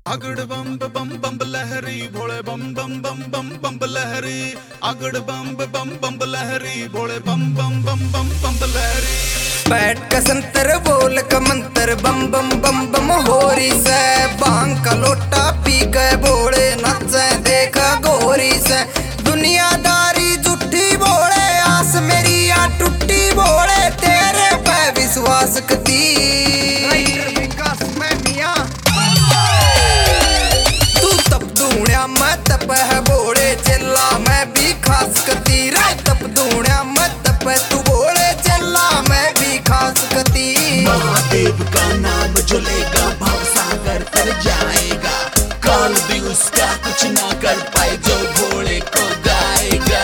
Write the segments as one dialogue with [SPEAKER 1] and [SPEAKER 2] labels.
[SPEAKER 1] अगड़ बम बम बम लहरी भोले बम बम बम बम बम लहरी। अगड़ बम बम बम लहरी भोले बम बम बम बम बम लहरी।
[SPEAKER 2] बैठ का संतर बोल का मंत्र बम बम बम बम होरी से बांग का लोटा पी गए बोले नचे देखा गोरी से दुनियादारी झूठी बोले आस मेरी या टूटी बोले तेरे पे विश्वास कती तू तप दूणिया मैं तप है बोले चिल्ला मैं भी खास कती रे तप दूणिया मैं तप है तू बोले चिल्ला मैं भी खास कती।
[SPEAKER 3] महादेव का नाम जो लेगा भाव सागर तर जाएगा काल भी उसका कुछ ना कर पाए जो भोले को गाएगा।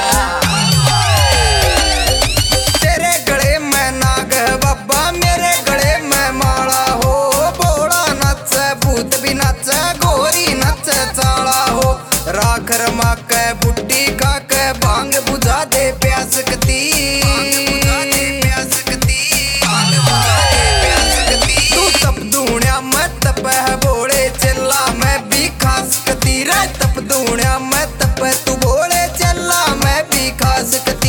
[SPEAKER 2] तेरे गले में नाग है बाबा मेरे गले में माला हो बोला नचे भूत भी नचे गोरी नचे चाला हो राख रमा के बुट्टी का के भांग बुझा दे प्यास कती तू तप दूणिया मैं तप है बोले चिल्ला मैं भी खास कती रे तप दूणिया मैं तप है तू बोले चिल्ला मैं भी खास कती।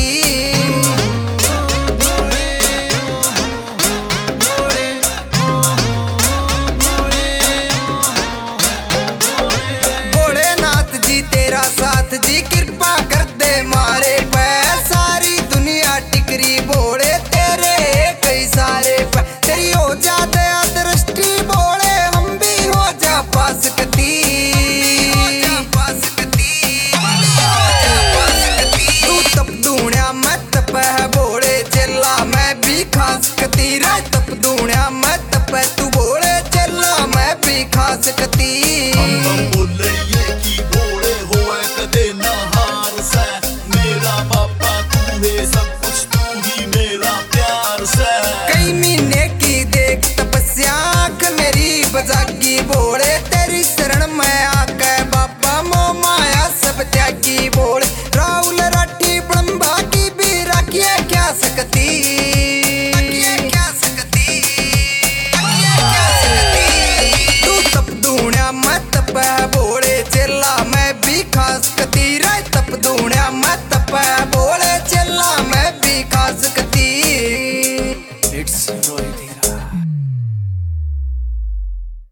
[SPEAKER 2] भोलेनाथ जी तेरा साथ जी कृपा कर दे मारे पे सारी दुनिया टिकरी बोले तेरे कई सारे पे तेरी हो जा दया दृष्टि बोले हम भी हो जा पास कती तू तप दूणिया मैं तप है बोले चिल्ला मैं भी खास कती रे तप दूणिया मैं तप है तू बोले चिल्ला मैं भी खास कती।
[SPEAKER 3] हम बोले ये की भोले होए कदे ना हार से मेरा बाबा तू है सब कुछ तू ही मेरा प्यार से
[SPEAKER 2] कई महीने की देख तपस्या आँख मेरी बजागी बोले तेरी शरण में आके बाबा मोह माया सब त्यागी बोले राहुल राठी ब्रह्मा की भी रखिए क्या सकती तू तप दूणिया मैं तप है बोले चिल्ला मैं भी खास कती